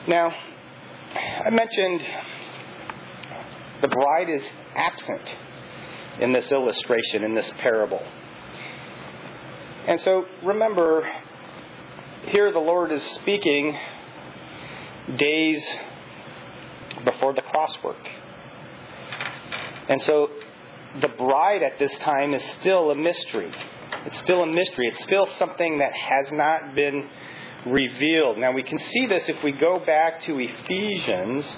Now, I mentioned the bride is absent in this illustration, in this parable. And so, remember, here the Lord is speaking days before the cross work. And so, the bride at this time is still a mystery. It's still a mystery. It's still something that has not been revealed. Now, we can see this if we go back to Ephesians.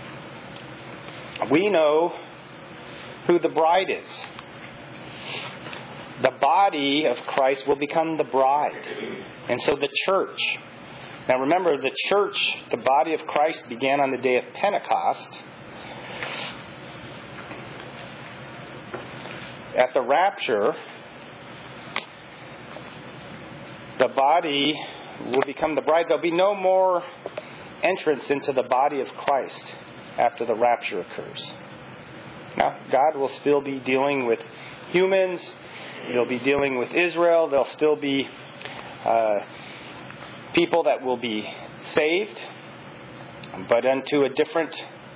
We know who the bride is. The body of Christ will become the bride. And so the church. Now remember, the church, the body of Christ, began on the day of Pentecost. At the rapture, the body will become the bride. There'll be no more entrance into the body of Christ after the rapture occurs. Now, God will still be dealing with humans. He'll be dealing with Israel. There'll still be people that will be saved, but unto a different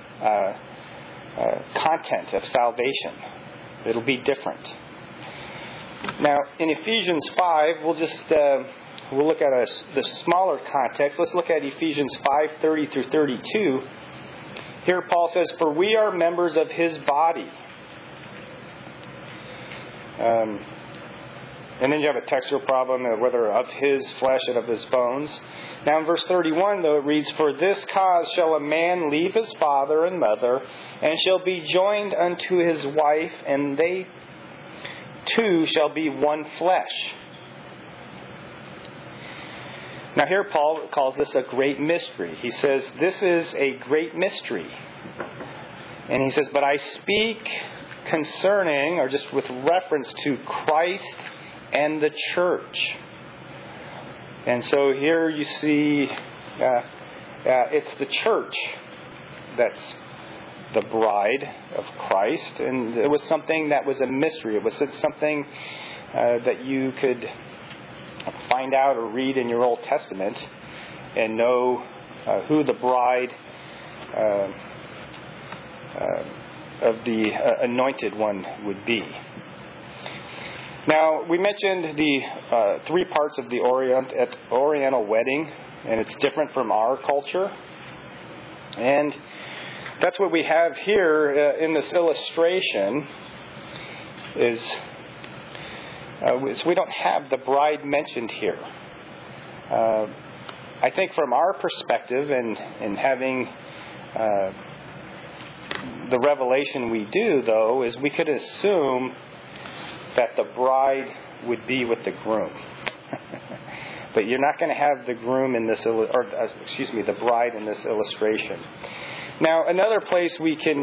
content of salvation. It'll be different. Now, in Ephesians 5, we'll look at the smaller context. Let's look at Ephesians 5:30 through 32. Here Paul says, "For we are members of his body." And then you have a textual problem, whether of his flesh and of his bones. Now in verse 31, though, it reads, "For this cause shall a man leave his father and mother, and shall be joined unto his wife, and they two shall be one flesh." Now here Paul calls this a great mystery. He says, this is a great mystery. And he says, but I speak concerning, or just with reference to Christ and the church. And so here you see it's the church that's the bride of Christ. And it was something that was a mystery. It was something that you could find out or read in your Old Testament and know who the bride of the anointed one would be. Now, we mentioned the three parts of the Oriental wedding, and it's different from our culture. And that's what we have here in this illustration is so we don't have the bride mentioned here. I think from our perspective and having the revelation we do, though, is we could assume that the bride would be with the groom. But you're not going to have the groom in this, the bride in this illustration. Now, another place we can,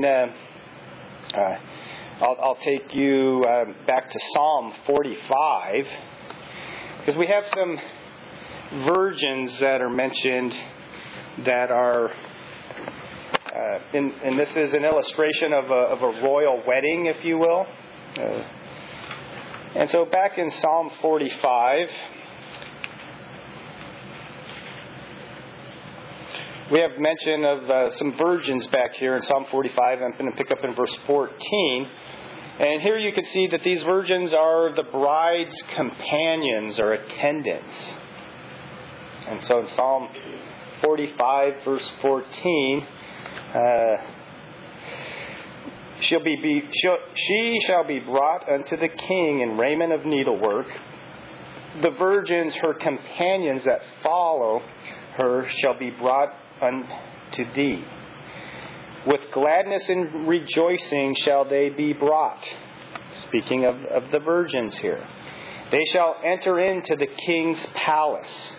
I'll take you back to Psalm 45, because we have some virgins that are mentioned that are, and this is an illustration of a royal wedding, if you will. And so back in Psalm 45, we have mention of some virgins back here in Psalm 45. I'm going to pick up in verse 14. And here you can see that these virgins are the bride's companions or attendants. And so in Psalm 45, verse 14, she shall be brought unto the king in raiment of needlework. The virgins, her companions that follow her, shall be brought unto thee. With gladness and rejoicing shall they be brought. Speaking of the virgins here. They shall enter into the king's palace.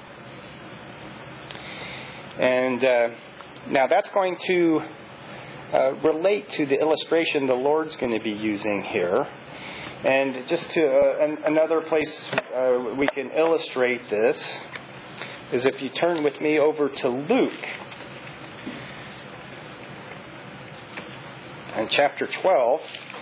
And now that's going to relate to the illustration the Lord's going to be using here. And just to another place we can illustrate this is if you turn with me over to Luke. In chapter 12.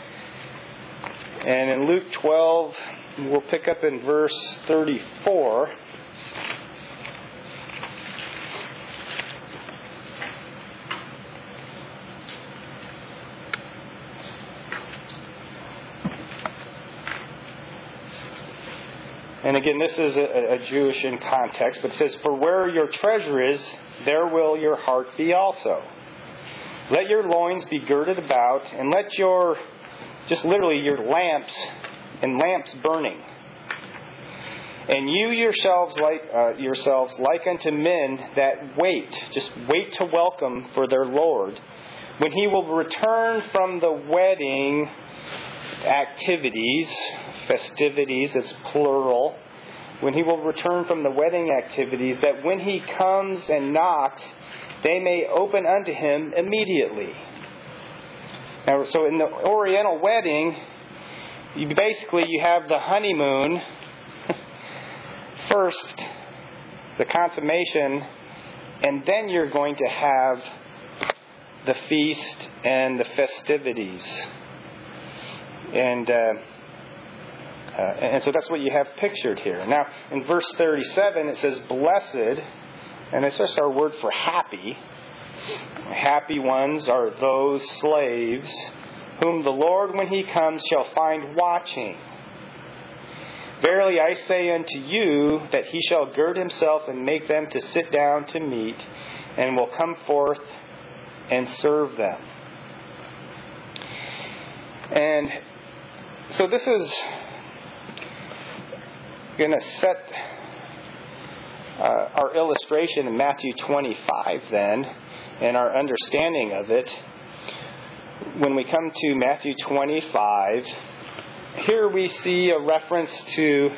And in Luke 12, we'll pick up in verse 34. And again, this is a Jewish in context, but it says, "For where your treasure is, there will your heart be also. Let your loins be girded about, and let your," just literally your lamps burning. "And you yourselves like unto men that wait," just wait to welcome for their Lord, "when He will return from the wedding activities," festivities, it's plural, "when He will return from the wedding activities, that when He comes and knocks, they may open unto Him immediately." Now, so in the Oriental wedding, you have the honeymoon first, the consummation, and then you're going to have the feast and the festivities. And so that's what you have pictured here. Now, in verse 37, it says, "Blessed," and it's just our word for happy. Happy ones are those slaves whom the Lord, when He comes, shall find watching. "Verily I say unto you, that He shall gird Himself and make them to sit down to meat, and will come forth and serve them." And so this is going to set our illustration in Matthew 25 then, and our understanding of it. When we come to Matthew 25, here we see a reference to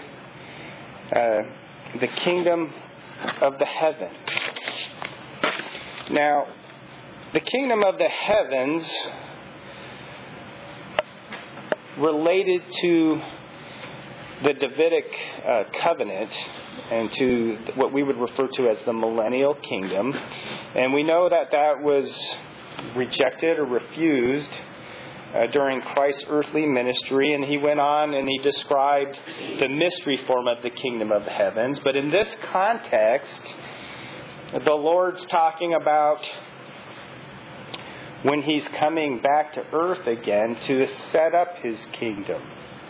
the kingdom of the heavens. Now, the kingdom of the heavens related to the Davidic covenant and to what we would refer to as the millennial kingdom. And we know that that was rejected or refused during Christ's earthly ministry, and He went on and He described the mystery form of the kingdom of the heavens. But in this context, the Lord's talking about when He's coming back to earth again to set up His kingdom.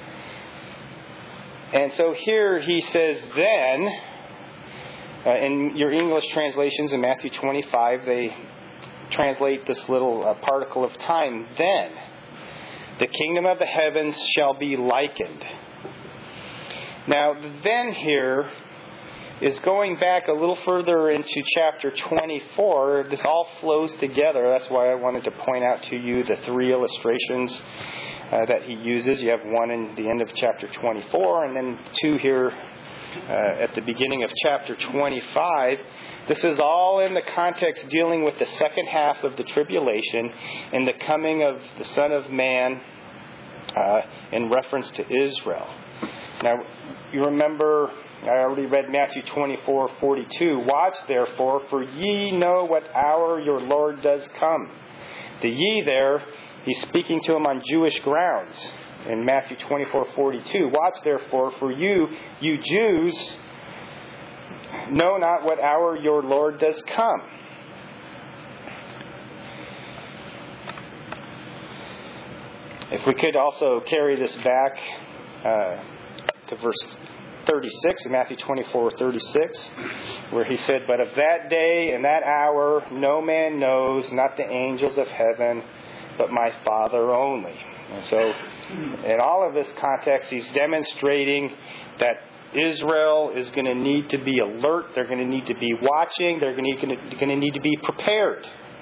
And so here He says, "Then," in your English translations in Matthew 25, they translate this little particle of time, "Then the kingdom of the heavens shall be likened." Now, the "then" here is going back a little further into chapter 24. This all flows together. That's why I wanted to point out to you the three illustrations that He uses. You have one in the end of chapter 24, and then two here at the beginning of chapter 25. This is all in the context dealing with the second half of the tribulation and the coming of the Son of Man in reference to Israel. Now, you remember, I already read Matthew 24:42. "Watch therefore, for ye know what hour your Lord does come." The "ye" there, He's speaking to them on Jewish grounds. In Matthew 24:42, "Watch therefore, for you Jews, know not what hour your Lord does come." If we could also carry this back to verse 36 in Matthew 24:36, where He said, "But of that day and that hour no man knows, not the angels of heaven, but my Father only." And so, in all of this context, He's demonstrating that Israel is going to need to be alert. They're going to need to be watching. They're going to need to be prepared.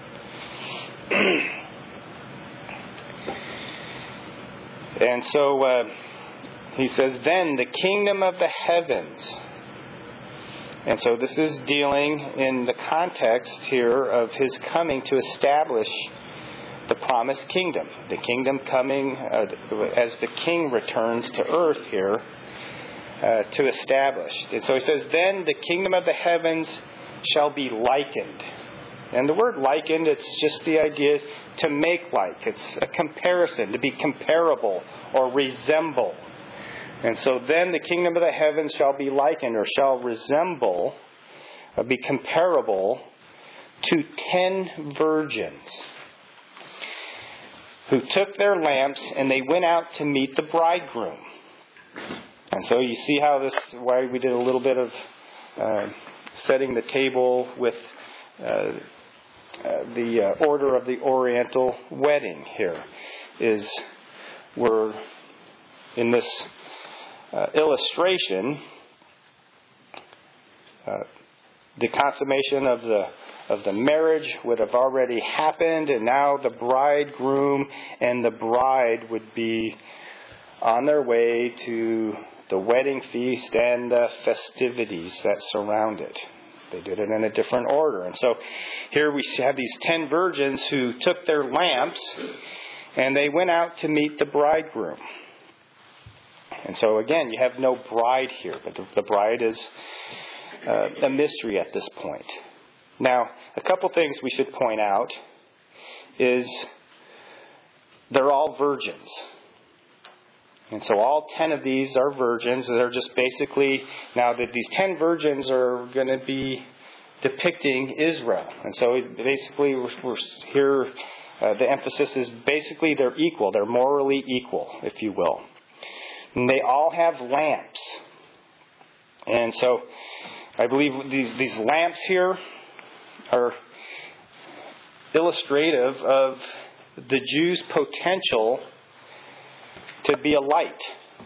And so He says, "Then the kingdom of the heavens." And so this is dealing in the context here of His coming to establish the promised kingdom. The kingdom coming as the King returns to earth here to establish. And so He says, "Then the kingdom of the heavens shall be likened." And the word likened, it's just the idea to make like. It's a comparison, to be comparable or resemble. And so then the kingdom of the heavens shall be likened, or shall resemble, be comparable to 10 virgins who took their lamps and they went out to meet the bridegroom. And so you see why we did a little bit of setting the table with the order of the Oriental wedding here. Is we're in this illustration, the consummation of the marriage would have already happened, and now the bridegroom and the bride would be on their way to the wedding feast and the festivities that surround it. They did it in a different order. And so here we have these 10 virgins who took their lamps and they went out to meet the bridegroom. And so again, you have no bride here, but the bride is a mystery at this point. Now, a couple things we should point out is they're all virgins. And so all 10 of these are virgins. They're just basically, now that these 10 virgins are going to be depicting Israel. And so basically we're here, the emphasis is basically they're equal. They're morally equal, if you will. And they all have lamps. And so I believe these lamps here are illustrative of the Jews' potential to be a light.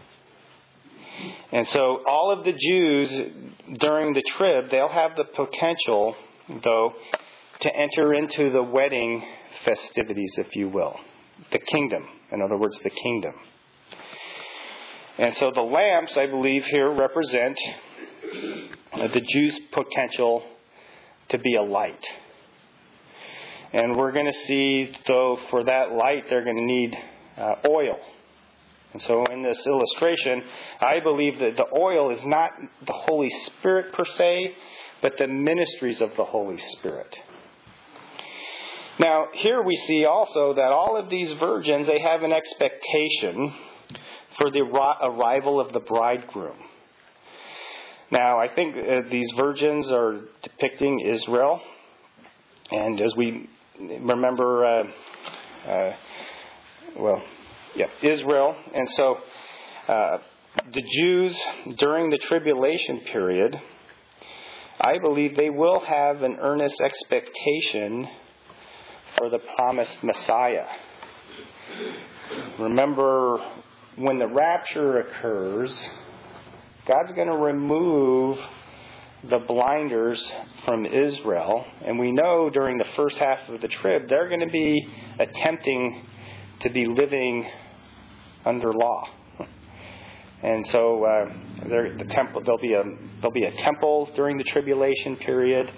And so all of the Jews during the trib, they'll have the potential, though, to enter into the wedding festivities, if you will. The kingdom. In other words, the kingdom. And so the lamps, I believe, here represent the Jews' potential to be a light. And we're going to see, though, for that light, they're going to need oil. And so in this illustration, I believe that the oil is not the Holy Spirit per se, but the ministries of the Holy Spirit. Now, here we see also that all of these virgins, they have an expectation for the arrival of the bridegroom. Now, I think these virgins are depicting Israel. And as we remember, Israel. And so the Jews during the tribulation period, I believe they will have an earnest expectation for the promised Messiah. Remember, when the rapture occurs, God's going to remove the blinders from Israel. And we know during the first half of the trib, they're going to be attempting to be living under law. And so there'll be a temple during the tribulation period.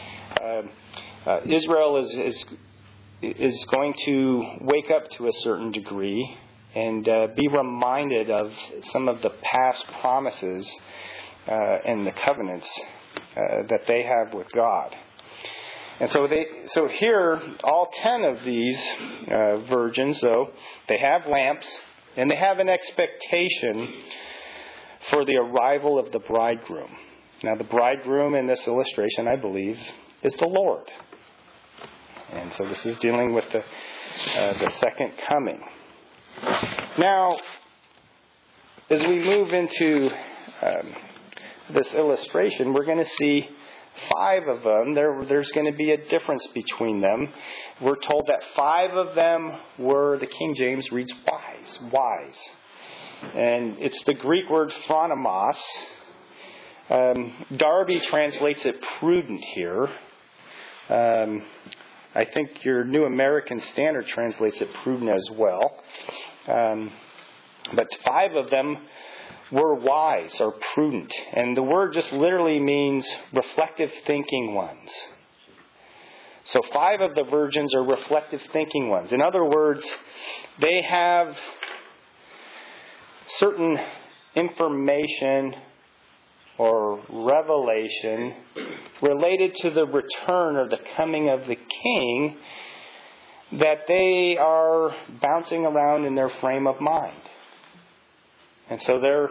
Israel is going to wake up to a certain degree and be reminded of some of the past promises and the covenants that they have with God. And so here, all 10 of these virgins, though, they have lamps and they have an expectation for the arrival of the bridegroom. Now, the bridegroom in this illustration, I believe, is the Lord. And so this is dealing with the second coming. Now, as we move into this illustration, we're going to see 5 of them. There's going to be a difference between them. We're told that 5 of them were, the King James reads wise. And it's the Greek word phronimos. Darby translates it prudent here. I think your New American Standard translates it prudent as well. But 5 of them were wise or prudent. And the word just literally means reflective thinking ones. So 5 of the virgins are reflective thinking ones. In other words, they have certain information or revelation related to the return or the coming of the king that they are bouncing around in their frame of mind. And so they're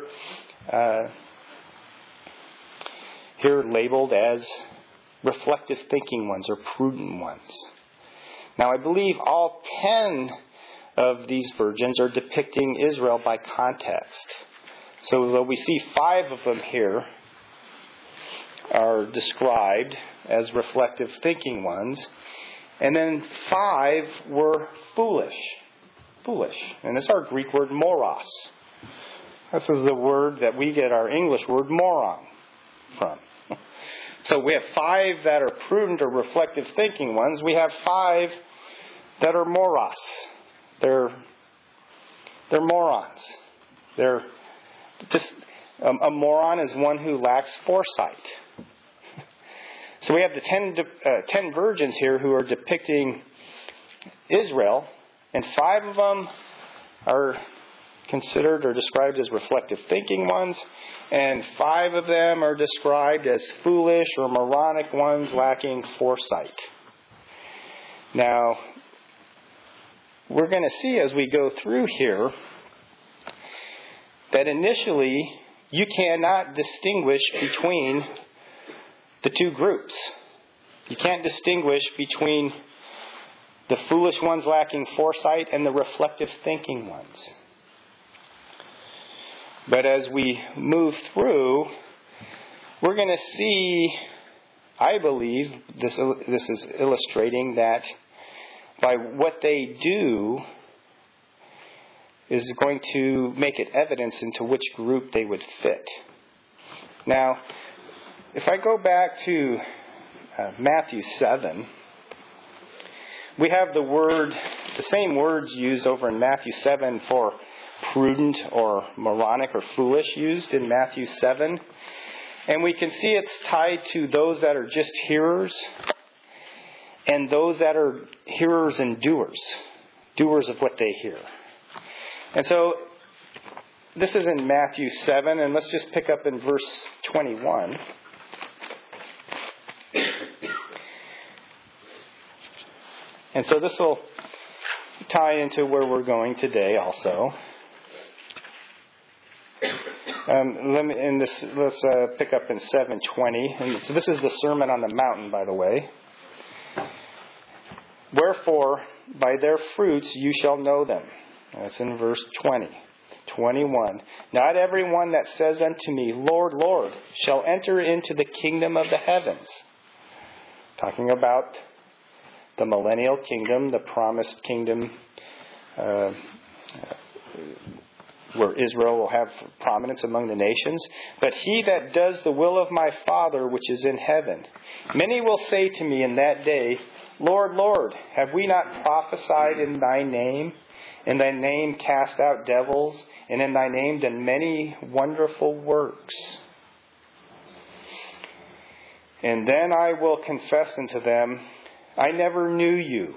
here labeled as reflective thinking ones or prudent ones. Now, I believe all 10 of these virgins are depicting Israel by context. So though we see 5 of them here are described as reflective thinking ones, and then 5 were foolish. Foolish. And it's our Greek word moros. This is the word that we get our English word moron from. So we have 5 that are prudent or reflective thinking ones. We have 5 that are moros. They're morons. They're just a moron is one who lacks foresight. So we have the 10 virgins here who are depicting Israel, and 5 of them are considered or described as reflective thinking ones, and 5 of them are described as foolish or moronic ones lacking foresight. Now, we're going to see as we go through here that initially you cannot distinguish between the 2 groups. You can't distinguish between the foolish ones lacking foresight and the reflective thinking ones. But as we move through, we're going to see, I believe, this is illustrating that by what they do is going to make it evidence into which group they would fit. Now, if I go back to Matthew 7, we have the same words used over in Matthew 7 for prudent or moronic or foolish used in Matthew 7. And we can see it's tied to those that are just hearers and those that are hearers and doers of what they hear. And so this is in Matthew 7, and let's just pick up in verse 21. And so this will tie into where we're going today also. Let's pick up in 7:20. And so this is the Sermon on the Mountain, by the way. Wherefore, by their fruits you shall know them. That's in verse 20. 21. Not everyone that says unto me, Lord, Lord, shall enter into the kingdom of the heavens. Talking about the millennial kingdom, the promised kingdom, where Israel will have prominence among the nations. But he that does the will of my Father which is in heaven. Many will say to me in that day, Lord, Lord, have we not prophesied in thy name? In thy name cast out devils, and in thy name done many wonderful works. And then I will confess unto them, I never knew you.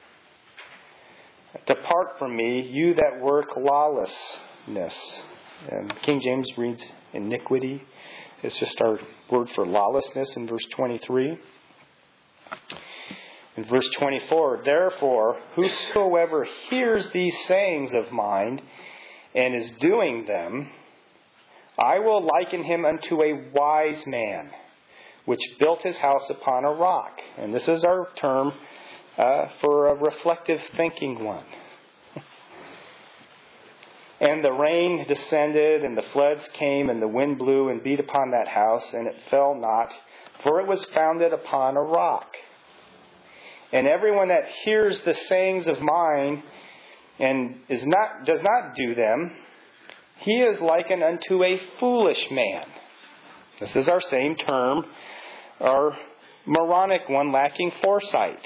Depart from me, you that work lawlessness. King James reads iniquity. It's just our word for lawlessness in verse 23. In verse 24, therefore, whosoever hears these sayings of mine and is doing them, I will liken him unto a wise man, which built his house upon a rock. And this is our term for a reflective thinking one. And the rain descended, and the floods came, and the wind blew and beat upon that house, and it fell not, for it was founded upon a rock. And everyone that hears the sayings of mine and does not do them, he is likened unto a foolish man. This is our same term, our moronic one lacking foresight,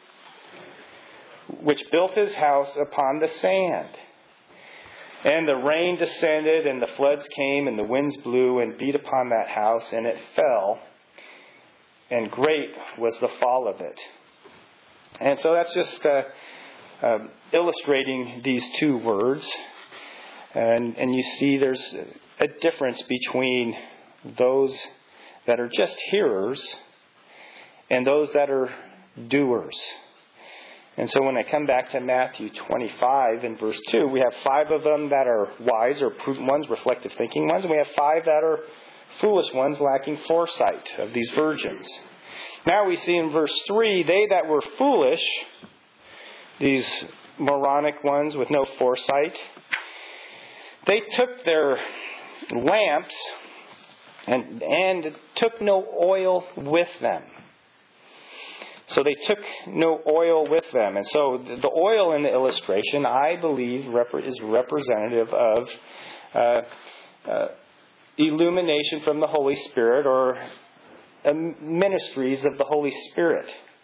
which built his house upon the sand. And the rain descended, and the floods came, and the winds blew and beat upon that house, and it fell, and great was the fall of it. And so that's just illustrating these 2 words. And you see there's a difference between those that are just hearers and those that are doers. And so when I come back to Matthew 25 in verse 2, we have 5 of them that are wise or prudent ones, reflective thinking ones, and we have 5 that are foolish ones lacking foresight of these virgins. Now we see in verse 3, they that were foolish, these moronic ones with no foresight, they took their lamps and took no oil with them. So they took no oil with them. And so the oil in the illustration, I believe, is representative of illumination from the Holy Spirit, or ministries of the Holy Spirit.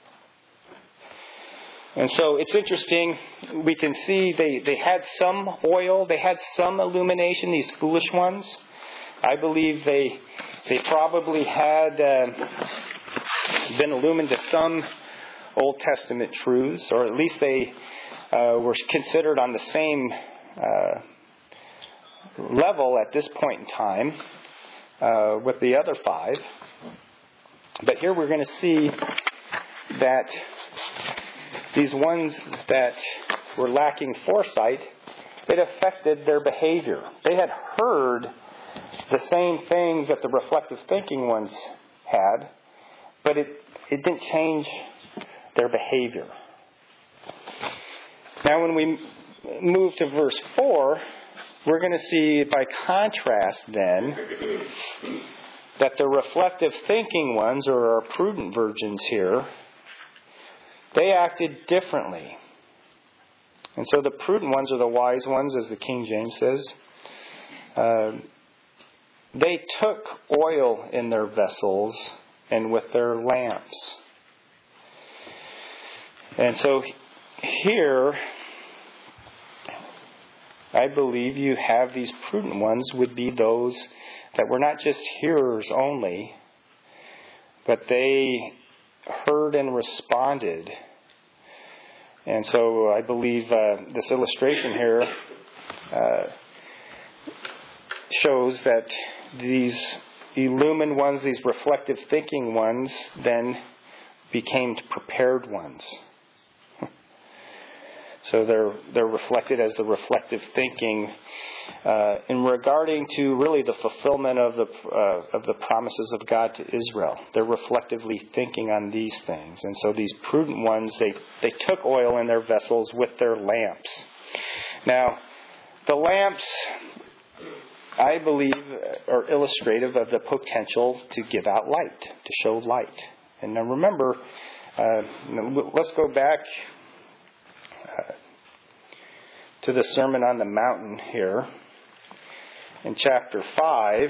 And so it's interesting, we can see they had some oil, they had some illumination, these foolish ones. I believe they probably had been illumined to some Old Testament truths, or at least they were considered on the same level at this point in time with the other five. But here we're going to see that these ones that were lacking foresight, it affected their behavior. They had heard the same things that the reflective thinking ones had, but it didn't change their behavior. Now when we move to verse 4, we're going to see by contrast then that the reflective thinking ones, or our prudent virgins here, they acted differently. And so the prudent ones, or the wise ones, as the King James says, they took oil in their vessels and with their lamps. And so here, I believe you have these prudent ones would be those that were not just hearers only, but they heard and responded. And so I believe this illustration here shows that these illumined ones, these reflective thinking ones, then became prepared ones. So they're reflected as the reflective thinking in regarding to really the fulfillment of the promises of God to Israel. They're reflectively thinking on these things. And so these prudent ones, they took oil in their vessels with their lamps. Now, the lamps, I believe, are illustrative of the potential to give out light, to show light. And now remember, let's go back to the Sermon on the Mountain here in chapter 5.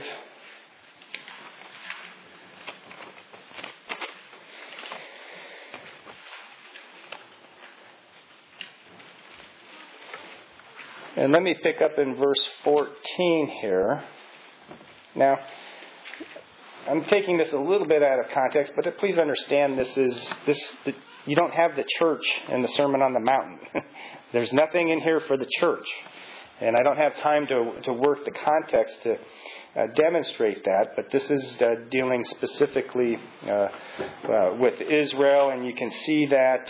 And let me pick up in verse 14 here. Now, I'm taking this a little bit out of context, but please understand you don't have the church in the Sermon on the Mountain. There's nothing in here for the church. And I don't have time to work the context to demonstrate that, but this is dealing specifically with Israel, and you can see that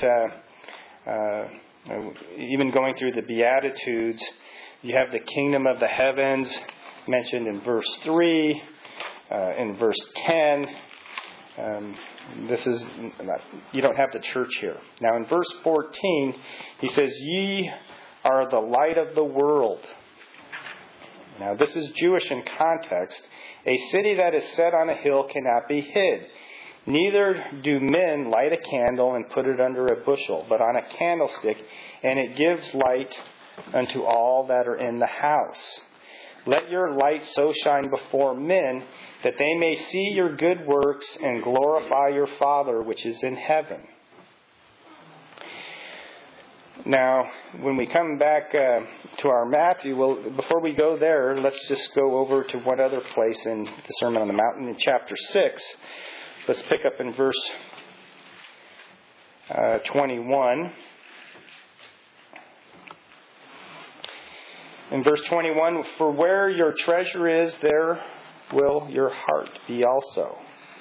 even going through the Beatitudes, you have the kingdom of the heavens mentioned in verse 3, in verse 10. You don't have the church here. Now in verse 14, he says, "Ye are the light of the world." Now this is Jewish in context. "A city that is set on a hill cannot be hid. Neither do men light a candle and put it under a bushel, but on a candlestick, and it gives light unto all that are in the house. Let your light so shine before men, that they may see your good works and glorify your Father which is in heaven." Now, when we come back to our Matthew, before we go there, let's just go over to one other place in the Sermon on the Mountain in chapter 6. Let's pick up in verse 21. In verse 21, "For where your treasure is, there will your heart be also."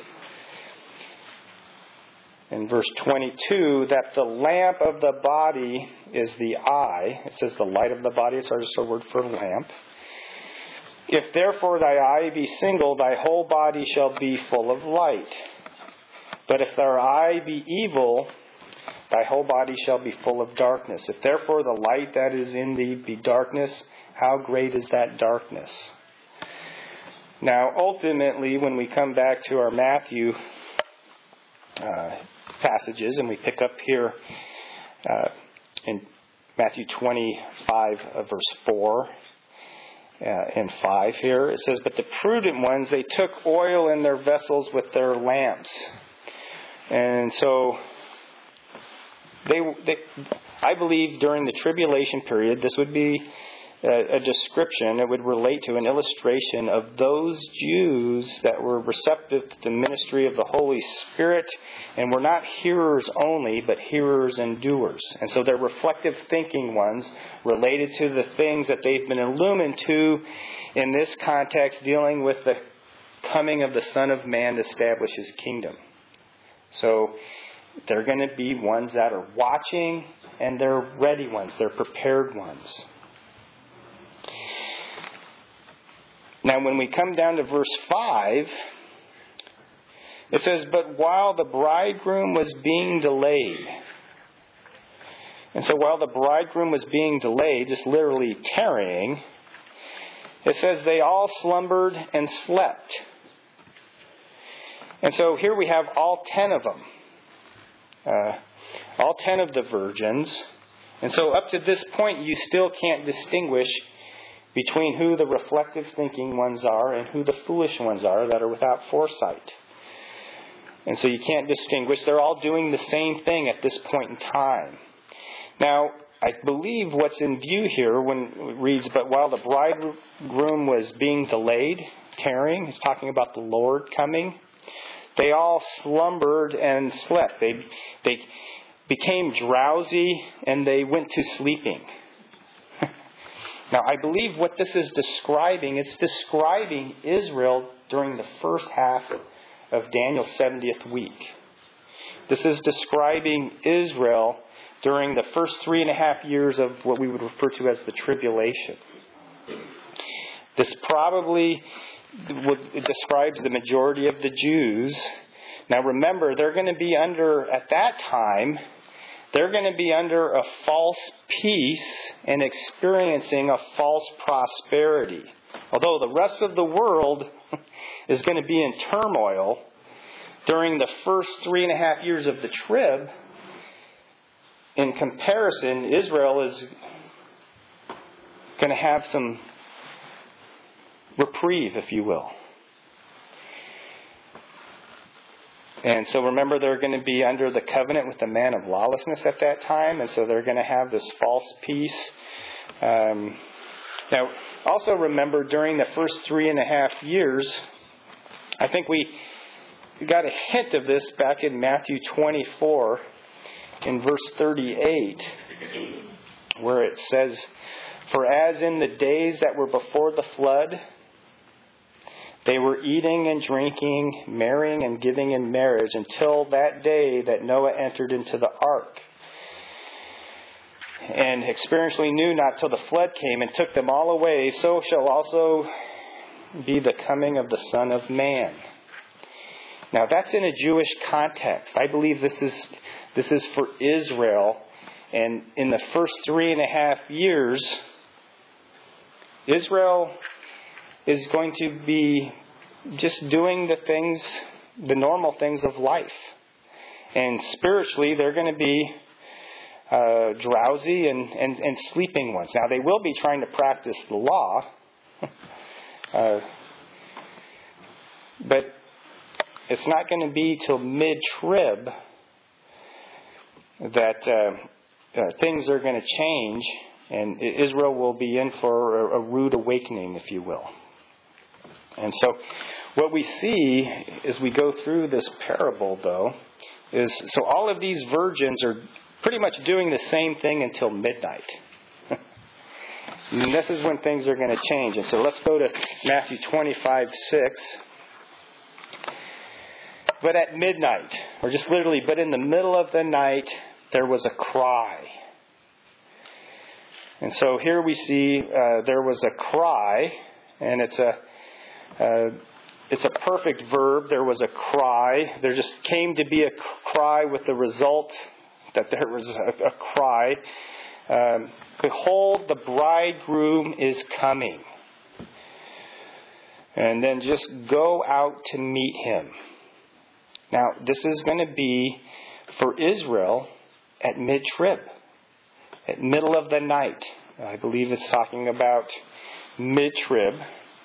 In verse 22, that the lamp of the body is the eye. It says the light of the body. It's just a word for lamp. "If therefore thy eye be single, thy whole body shall be full of light. But if thy eye be evil, thy whole body shall be full of darkness. If therefore the light that is in thee be darkness, how great is that darkness?" Now, ultimately, when we come back to our Matthew passages, and we pick up here in Matthew 25, verse 4 and 5 here, it says, "But the prudent ones, they took oil in their vessels with their lamps." And so, I believe during the tribulation period, this would be a description, it would relate to an illustration of those Jews that were receptive to the ministry of the Holy Spirit and were not hearers only, but hearers and doers. And so they're reflective thinking ones related to the things that they've been illumined to in this context, dealing with the coming of the Son of Man to establish His kingdom. So they're going to be ones that are watching, and they're ready ones, they're prepared ones. Now, when we come down to verse 5, it says, "But while the bridegroom was being delayed." And so while the bridegroom was being delayed, just literally tarrying, it says they all slumbered and slept. And so here we have all 10 of them. All 10 of the virgins. And so up to this point, you still can't distinguish between who the reflective thinking ones are and who the foolish ones are that are without foresight. And so you can't distinguish. They're all doing the same thing at this point in time. Now, I believe what's in view here when it reads, "But while the bridegroom was being delayed," tarrying, it's talking about the Lord coming, "they all slumbered and slept." They became drowsy and they went to sleeping. Now, I believe what this is describing, it's describing Israel during the first half of Daniel's 70th week. This is describing Israel during the first 3.5 years of what we would refer to as the tribulation. This probably describes the majority of the Jews. Now remember, they're going to be under, at that time, they're going to be under a false peace and experiencing a false prosperity. Although the rest of the world is going to be in turmoil during the first 3.5 years of the trib, in comparison, Israel is going to have some reprieve, if you will. And so remember, they're going to be under the covenant with the man of lawlessness at that time. And so they're going to have this false peace. Now, also remember, during the first 3.5 years, I think we got a hint of this back in Matthew 24 in verse 38, where it says, "For as in the days that were before the flood, they were eating and drinking, marrying and giving in marriage, until that day that Noah entered into the ark. And experientially knew not till the flood came and took them all away, so shall also be the coming of the Son of Man." Now that's in a Jewish context. I believe this is for Israel. And in the first 3.5 years, Israel is going to be just doing the normal things of life. And spiritually, they're going to be drowsy and sleeping ones. Now, they will be trying to practice the law. But it's not going to be till mid-trib that things are going to change. And Israel will be in for a rude awakening, if you will. And so what we see as we go through this parable, though, is so all of these virgins are pretty much doing the same thing until midnight. And this is when things are going to change. And so let's go to Matthew 25:6. "But at midnight," or just literally, but in the middle of the night, there was a cry. And so here we see there was a cry, and it's a perfect verb. There was a cry. There just came to be a cry with the result that there was a cry. "Behold, the bridegroom is coming." And then just go out to meet him. Now, this is going to be for Israel at mid-trib, at middle of the night. I believe it's talking about mid-trib.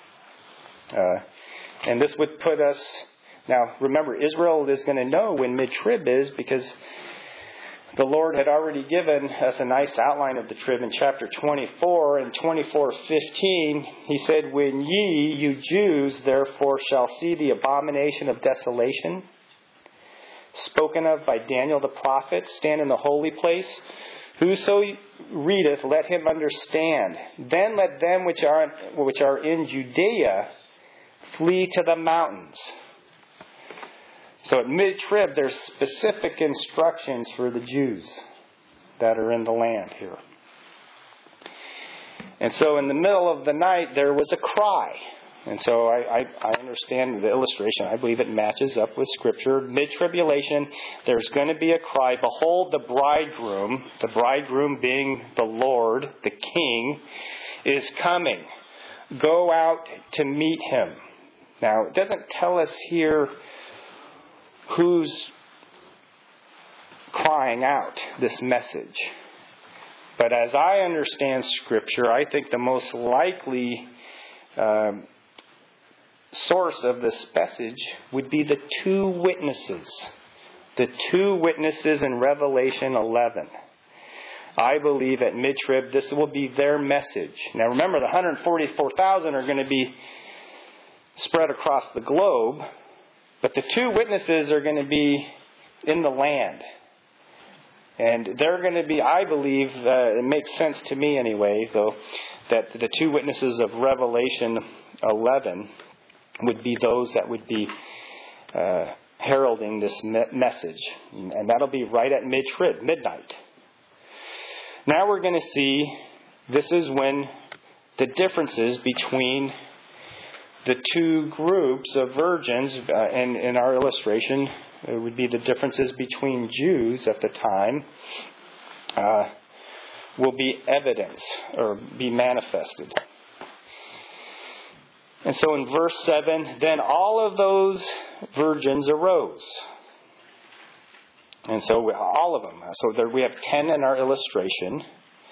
And this would put us... Now, remember, Israel is going to know when mid-trib is because the Lord had already given us a nice outline of the trib in chapter 24. In 24:15, he said, "When ye, you Jews, therefore shall see the abomination of desolation, spoken of by Daniel the prophet, stand in the holy place. Whoso readeth, let him understand. Then let them which are in Judea flee to the mountains." So at mid-trib, there's specific instructions for the Jews that are in the land here. And so in the middle of the night, there was a cry. And so I understand the illustration. I believe it matches up with Scripture. Mid-tribulation, there's going to be a cry. "Behold, the bridegroom being the Lord, the King, is coming. Go out to meet him." Now, it doesn't tell us here who's crying out this message. But as I understand Scripture, I think the most likely source of this message would be the two witnesses. The two witnesses in Revelation 11. I believe at mid-trib this will be their message. Now remember, the 144,000 are going to be spread across the globe. But the two witnesses are going to be in the land. And they're going to be, I believe, it makes sense to me anyway, though, that the two witnesses of Revelation 11 would be those that would be heralding this message. And that'll be right at mid-trib, midnight. Now we're going to see, this is when the differences between the two groups of virgins, and in our illustration, it would be the differences between Jews at the time, will be evidence or be manifested. And so in verse 7, "Then all of those virgins arose." And so all of them. So there we have 10 in our illustration.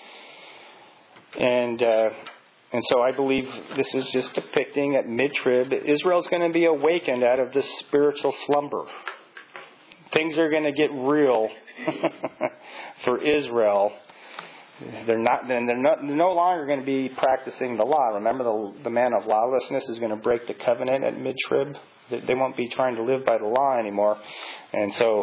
And so I believe this is just depicting at mid-trib, Israel's going to be awakened out of this spiritual slumber. Things are going to get real for Israel. They're no longer going to be practicing the law. Remember, the man of lawlessness is going to break the covenant at mid-trib. They won't be trying to live by the law anymore. And so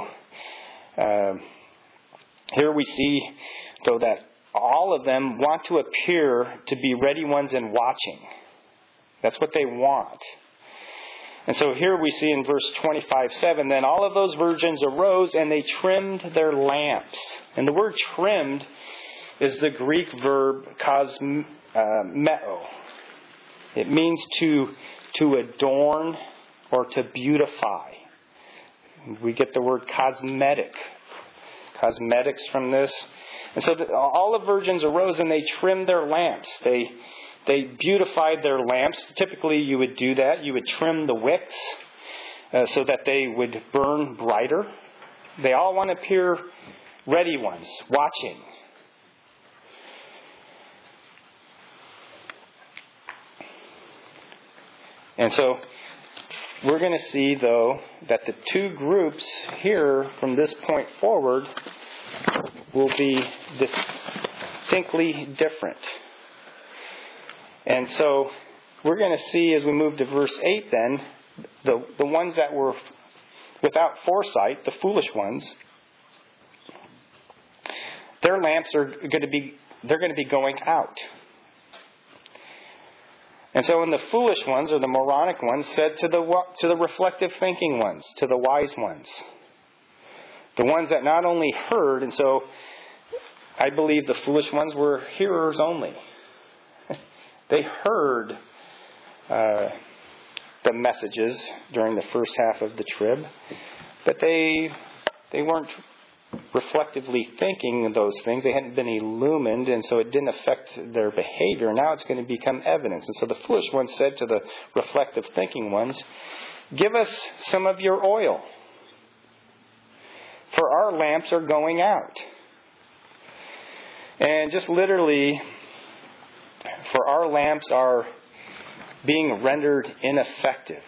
here we see, though, that all of them want to appear to be ready ones and watching. That's what they want. And so here we see in verse 25:7, "Then all of those virgins arose and they trimmed their lamps." And the word trimmed is the Greek verb kosmeo. It means to adorn or to beautify. We get the word cosmetics from this. And so all the virgins arose and they trimmed their lamps. They beautified their lamps. Typically you would do that. You would trim the wicks so that they would burn brighter. They all want to appear ready ones, watching. And so we're going to see, though, that the two groups here from this point forward will be distinctly different. And so we're going to see as we move to verse 8 then, the ones that were without foresight, the foolish ones, their lamps are going to be going out. And so when the foolish ones or the moronic ones said to the reflective thinking ones, to the wise ones, the ones that not only heard, and so I believe the foolish ones were hearers only. They heard the messages during the first half of the trib, but they weren't reflectively thinking those things. They hadn't been illumined, and so it didn't affect their behavior. Now it's going to become evidence. And so the foolish ones said to the reflective thinking ones, "Give us some of your oil, for our lamps are going out." And just literally, for our lamps are being rendered ineffective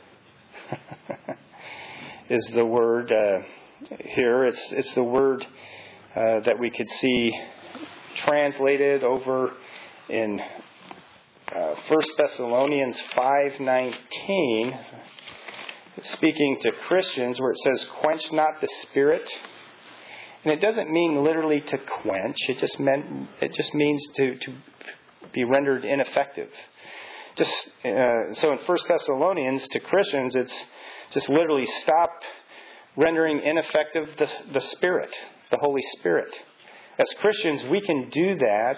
is the word here. It's the word that we could see translated over in 1 Thessalonians 5:19, speaking to Christians, where it says, "Quench not the spirit." And it doesn't mean literally to quench. It just means to be rendered ineffective. So in 1 Thessalonians, to Christians, it's just literally stop rendering ineffective the Spirit, the Holy Spirit. As Christians, we can do that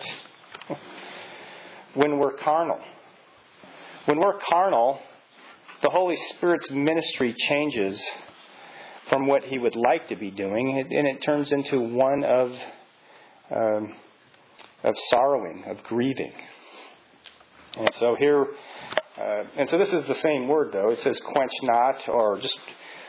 when we're carnal. When we're carnal, the Holy Spirit's ministry changes from what He would like to be doing, and it turns into one of sorrowing, of grieving. And so here, and so this is the same word, though. It says quench not, or just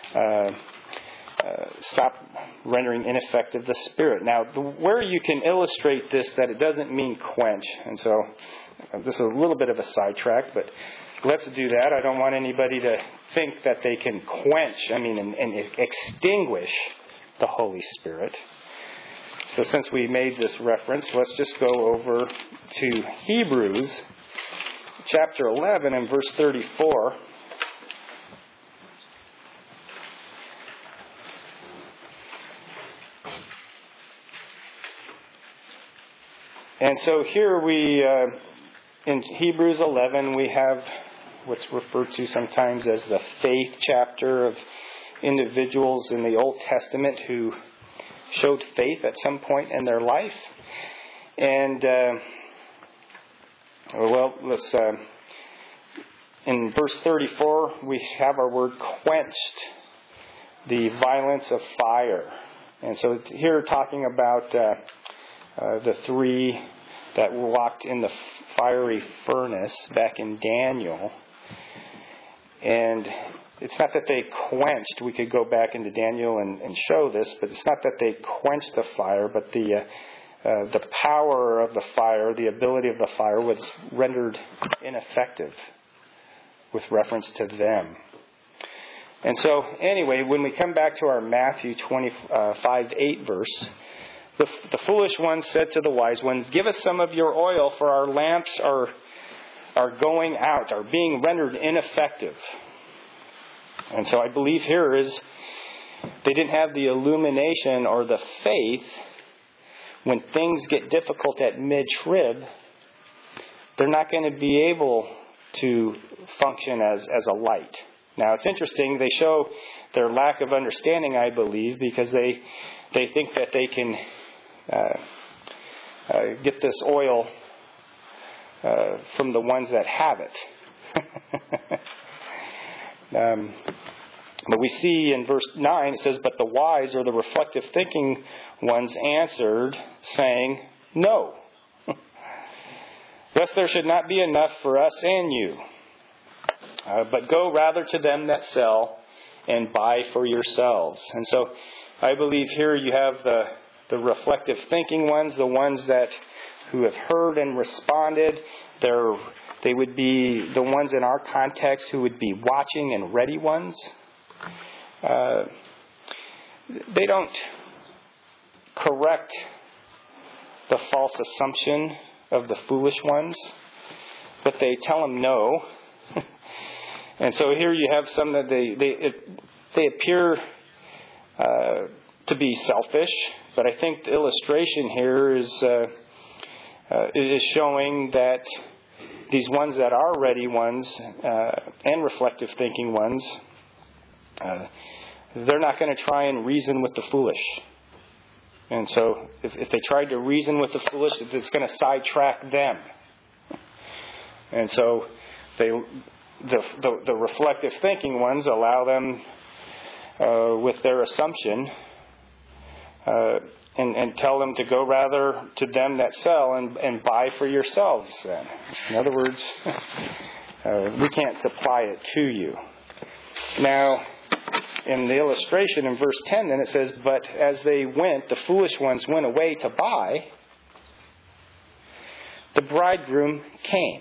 stop rendering ineffective the Spirit. Now, where you can illustrate this, that it doesn't mean quench, and so this is a little bit of a sidetrack, but let's do that. I don't want anybody to think that they can quench, and extinguish the Holy Spirit. So since we made this reference, let's just go over to Hebrews chapter 11 and verse 34. And so here we, in Hebrews 11, we have what's referred to sometimes as the faith chapter of individuals in the Old Testament who showed faith at some point in their life. And, let's, in verse 34, we have our word quenched the violence of fire. And so here talking about the three that walked in the fiery furnace back in Daniel. And it's not that they quenched. We could go back into Daniel and show this, but it's not that they quenched the fire, but the power of the fire, the ability of the fire was rendered ineffective with reference to them. And so, anyway, when we come back to our Matthew 25:8 verse, the foolish one said to the wise one, "Give us some of your oil, for our lamps are going out, are being rendered ineffective." And so I believe here is they didn't have the illumination or the faith. When things get difficult at mid-trib, they're not going to be able to function as a light. Now, it's interesting. They show their lack of understanding, I believe, because they think that they can get this oil from the ones that have it. But we see in verse 9, it says, "But the wise," or the reflective thinking ones, answered, saying, "No, lest there should not be enough for us and you. But go rather to them that sell and buy for yourselves." And so I believe here you have the reflective thinking ones, the ones who have heard and responded. They would be the ones in our context who would be watching and ready ones. They don't correct the false assumption of the foolish ones, but they tell them no. And so here you have some that they appear to be selfish, but I think the illustration here is showing that these ones that are ready ones and reflective thinking ones, they're not going to try and reason with the foolish. And so if they tried to reason with the foolish, it's going to sidetrack them. And so the reflective thinking ones allow them with their assumption and tell them to go rather to them that sell and buy for yourselves then. In other words, we can't supply it to you. Now, in the illustration in verse 10, then it says, but as they went, the foolish ones went away to buy, the bridegroom came.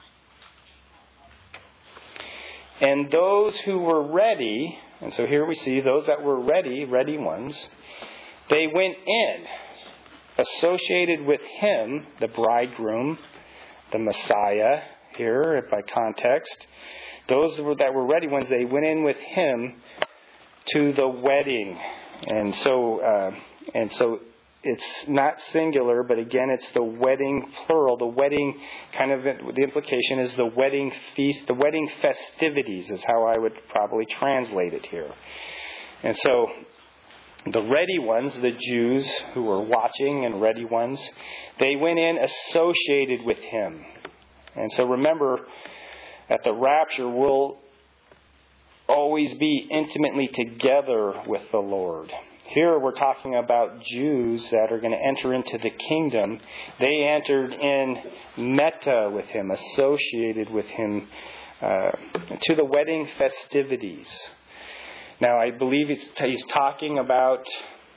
And those who were ready, and so here we see those that were ready ones, they went in, associated with him, the bridegroom, the Messiah, here by context. Those that were ready ones, they went in with him to the wedding. And so it's not singular, but again, it's the wedding plural. The wedding, kind of, the implication is the wedding feast, the wedding festivities is how I would probably translate it here. And so the ready ones, the Jews who were watching and ready ones, they went in associated with him. And so remember, at the rapture, we'll always be intimately together with the Lord. Here we're talking about Jews that are going to enter into the kingdom. They entered in meta with him, associated with him, to the wedding festivities. Now, I believe he's talking about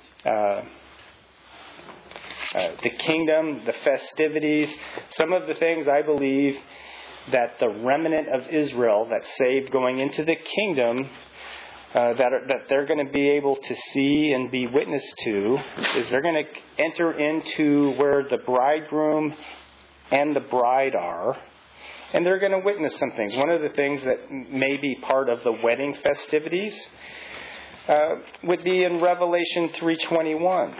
the kingdom, the festivities. Some of the things I believe that the remnant of Israel that's saved going into the kingdom, that they're going to be able to see and be witness to, is they're going to enter into where the bridegroom and the bride are, and they're going to witness some things. One of the things that may be part of the wedding festivities would be in Revelation 3:21.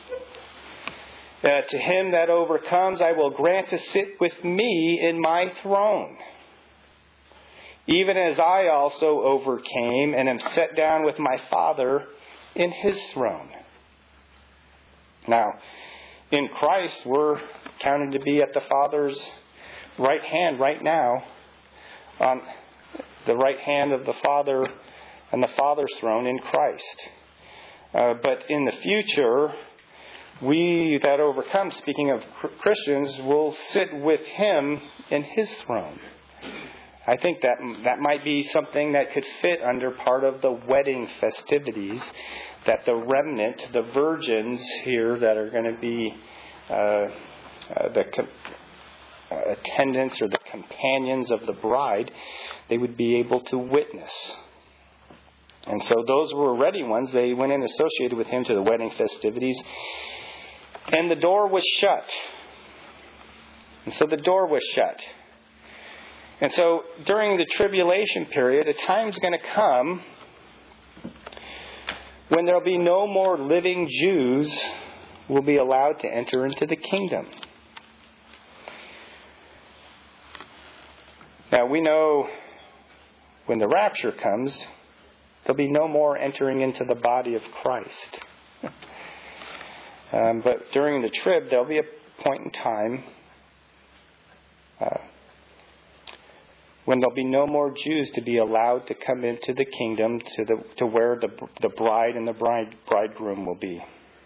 To him that overcomes, I will grant to sit with me in my throne, even as I also overcame and am set down with my Father in his throne. Now, in Christ, we're counted to be at the Father's right hand right now, on the right hand of the Father and the Father's throne in Christ. But in the future, we that overcome, speaking of Christians, will sit with him in his throne. I think that might be something that could fit under part of the wedding festivities, that the remnant, the virgins here that are going to be the attendants or the companions of the bride, they would be able to witness. And so those who were ready ones, they went in associated with him to the wedding festivities. And the door was shut. And so the door was shut. And so during the tribulation period, a time's going to come when there'll be no more living Jews will be allowed to enter into the kingdom. Now we know when the rapture comes, there'll be no more entering into the body of Christ. But during the trib, there'll be a point in time when there'll be no more Jews to be allowed to come into the kingdom to where the bride and the bridegroom will be.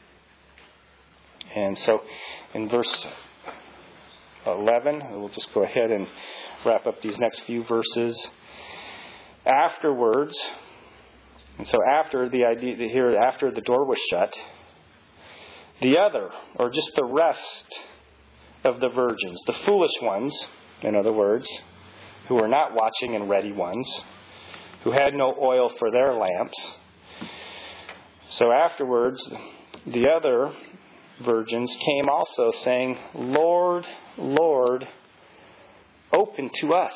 And so in verse 11, we'll just go ahead and wrap up these next few verses. Afterwards, and so after the idea here, after the door was shut, the other, or just the rest of the virgins, the foolish ones, in other words, who were not watching and ready ones, who had no oil for their lamps. So afterwards, the other virgins came also, saying, Lord, Lord, open to us.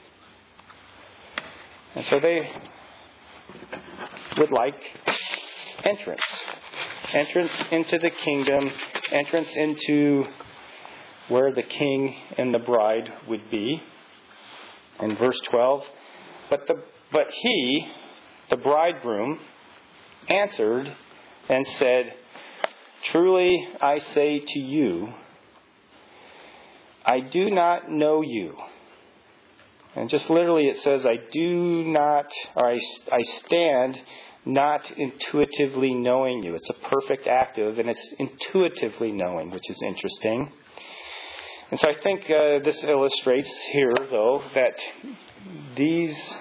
And so they would like entrance into the kingdom, entrance into where the king and the bride would be. In verse 12, but he, the bridegroom, answered and said, Truly I say to you, I do not know you. And just literally it says, I do not, or I stand not intuitively knowing you. It's a perfect active, and it's intuitively knowing, which is interesting. And so I think this illustrates here, though, that these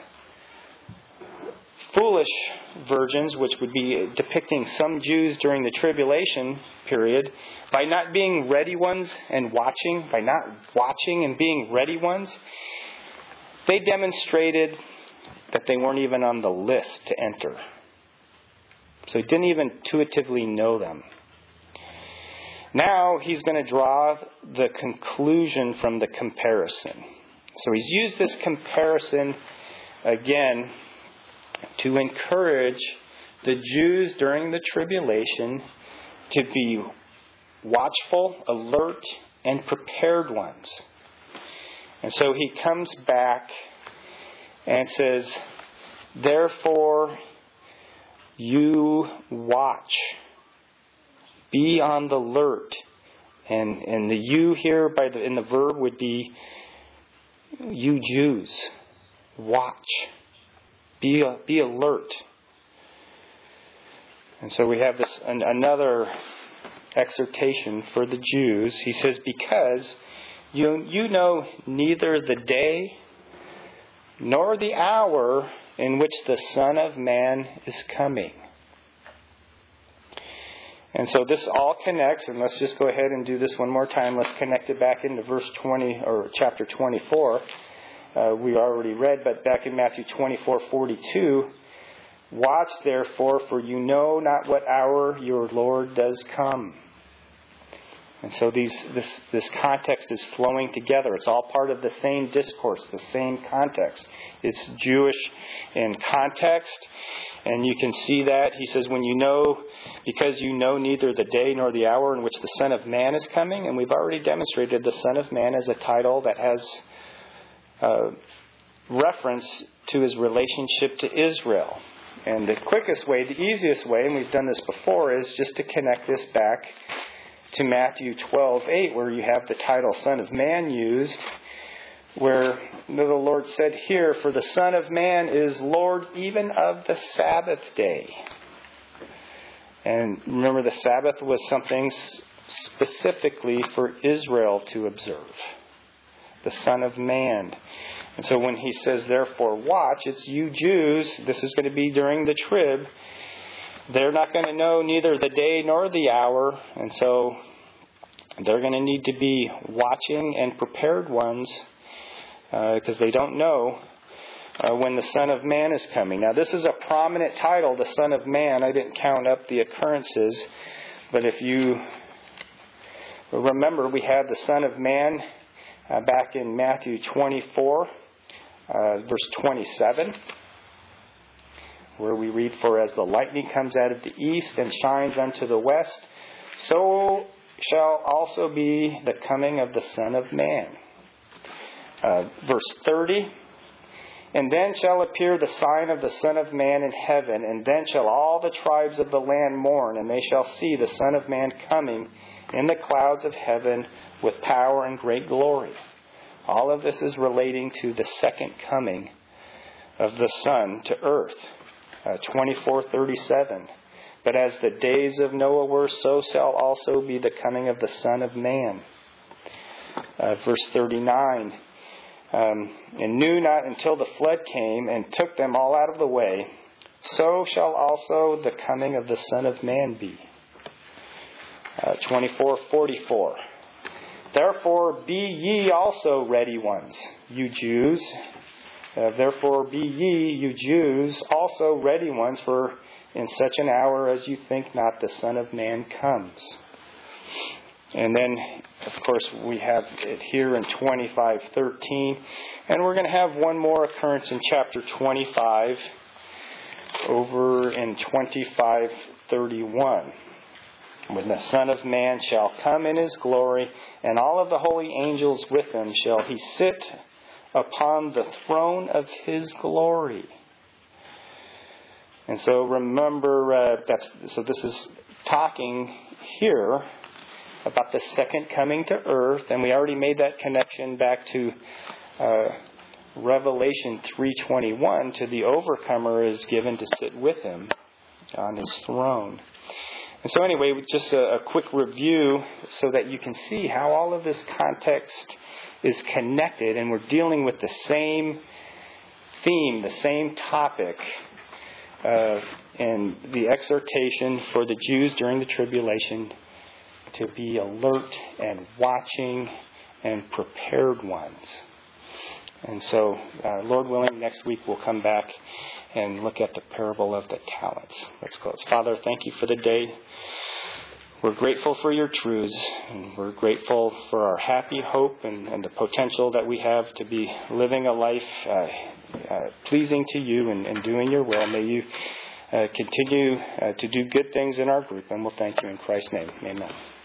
foolish virgins, which would be depicting some Jews during the tribulation period, by not being ready ones and watching, by not watching and being ready ones, they demonstrated that they weren't even on the list to enter. So he didn't even intuitively know them. Now he's going to draw the conclusion from the comparison. So he's used this comparison again to encourage the Jews during the tribulation to be watchful, alert, and prepared ones. And so he comes back and says, therefore, you watch. Be on the alert. And the you here in the verb would be you Jews. Watch. Be alert. And so we have this another exhortation for the Jews. He says, because you know neither the day nor the hour in which the Son of Man is coming. And so this all connects, and let's just go ahead and do this one more time. Let's connect it back into verse 20 or chapter 24. We already read, but back in Matthew 24:42, watch therefore, for you know not what hour your Lord does come. And so this context is flowing together. It's all part of the same discourse, the same context. It's Jewish in context, and you can see that. He says, because you know neither the day nor the hour in which the Son of Man is coming. And we've already demonstrated the Son of Man as a title that has reference to his relationship to Israel. And the quickest way, the easiest way, and we've done this before, is just to connect this back to Matthew 12:8, where you have the title Son of Man used, where the Lord said here, for the Son of Man is Lord even of the Sabbath day. And remember, the Sabbath was something specifically for Israel to observe. The Son of Man. And so when he says, therefore, watch, it's you Jews. This is going to be during the trib. They're not going to know neither the day nor the hour. And so they're going to need to be watching and prepared ones because they don't know when the Son of Man is coming. Now, this is a prominent title, the Son of Man. I didn't count up the occurrences. But if you remember, we had the Son of Man back in Matthew 24, verse 27, where we read, for as the lightning comes out of the east and shines unto the west, so shall also be the coming of the Son of Man. Verse 30, and then shall appear the sign of the Son of Man in heaven, and then shall all the tribes of the land mourn, and they shall see the Son of Man coming in the clouds of heaven with power and great glory. All of this is relating to the second coming of the Son to earth. 24:37. But as the days of Noah were, so shall also be the coming of the Son of Man. Verse 39. And knew not until the flood came and took them all out of the way, so shall also the coming of the Son of Man be. 24:44. Therefore be ye also ready ones, you Jews. Therefore be ye, you Jews, also ready ones, for in such an hour as you think not, the Son of Man comes. And then, of course, we have it here in 25:13. And we're going to have one more occurrence in chapter 25 over in 25:31. When the Son of Man shall come in his glory, and all of the holy angels with him, shall he sit upon the throne of his glory. And so remember, this is talking here about the second coming to earth, and we already made that connection back to Revelation 3:21, to the overcomer is given to sit with him on His throne. And so anyway, just a quick review so that you can see how all of this context is connected, and we're dealing with the same theme, the same topic, and the exhortation for the Jews during the tribulation to be alert and watching and prepared ones. And so, Lord willing, next week we'll come back and look at the parable of the talents. Let's close. Father, thank you for the day. We're grateful for your truths, and we're grateful for our happy hope and the potential that we have to be living a life pleasing to you and doing your will. May you continue to do good things in our group, and we'll thank you in Christ's name. Amen.